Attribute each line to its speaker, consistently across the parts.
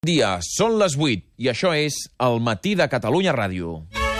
Speaker 1: Dia, són les 8 i això és El matí de Catalunya Ràdio.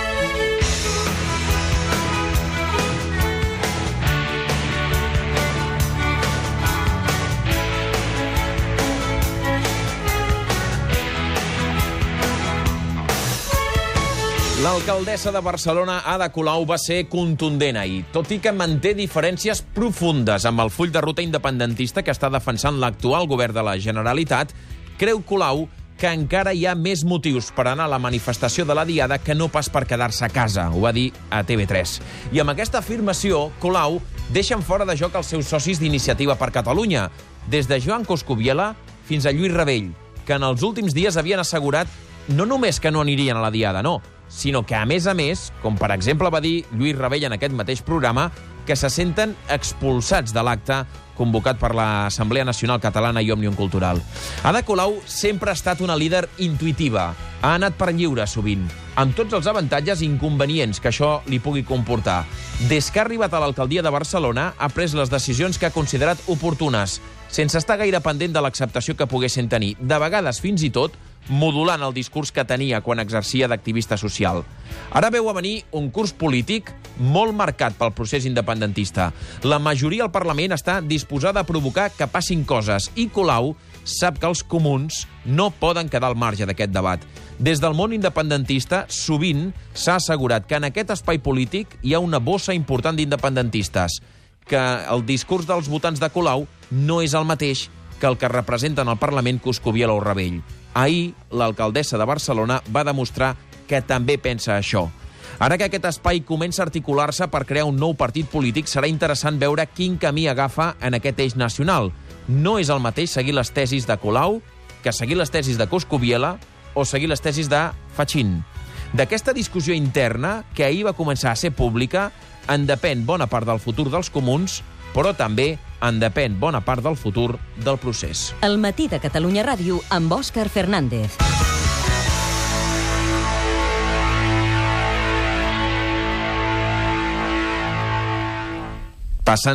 Speaker 1: L'alcaldessa de Barcelona, Ada Colau, va ser contundent ahir, tot i que manté diferències profundes amb el full de ruta independentista que està defensant l'actual govern de la Generalitat. Creu Colau que encara hi ha més motius per anar a la manifestació de la Diada que no pas per quedar-se a casa, ho va dir a TV3. I amb aquesta afirmació, Colau deixa en fora de joc els seus socis d'Iniciativa per Catalunya, des de Joan Coscubiela fins a Lluís Rabell, que en els últims dies havien assegurat no només que no anirien a la Diada, no, sinó que, a més, com per exemple va dir Lluís Rabell en aquest mateix programa, que se senten expulsats de l'acte convocat per l'Assemblea Nacional Catalana i Òmnium Cultural. Ada Colau sempre ha estat una líder intuïtiva. Ha anat per lliure, sovint, amb tots els avantatges i inconvenients que això li pugui comportar. Des que ha arribat a l'alcaldia de Barcelona, ha pres les decisions que ha considerat oportunes, sense estar gaire pendent de l'acceptació que poguessin tenir, de vegades fins i tot modulant el discurs que tenia quan exercia d'activista social. Ara veu a venir un curs polític molt marcat pel procés independentista. La majoria al Parlament està disposada a provocar que passin coses i Colau sap que els comuns no poden quedar al marge d'aquest debat. Des del món independentista, sovint s'ha assegurat que en aquest espai polític hi ha una bossa important d'independentistes, que el discurs dels votants de Colau no és el mateix que el que representen al Parlament Coscubiela o Rabell. Ahir, l'alcaldessa de Barcelona va demostrar que també pensa això. Ara que aquest espai comença a articular-se per crear un nou partit polític, serà interessant veure quin camí agafa en aquest eix nacional. No és el mateix seguir les tesis de Colau que seguir les tesis de Coscubiela o seguir les tesis de Fachín. D'aquesta discussió interna, que ahir va començar a ser pública, en depèn bona part del futur dels comuns, però també en depèn bona part del futur del procés.
Speaker 2: El matí de Catalunya Ràdio amb Òscar Fernández.
Speaker 1: Passant